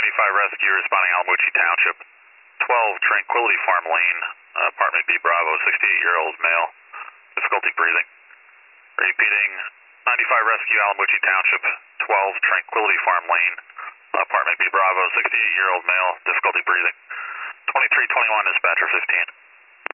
Rescue responding Alamucci Township. 12 Tranquility Farm Lane, apartment B Bravo, 68-year-old male, difficulty breathing. Repeating, 95 Rescue Alamucci Township, 12 Tranquility Farm Lane, apartment B Bravo, 68-year-old male, difficulty breathing. 2321 dispatcher 15.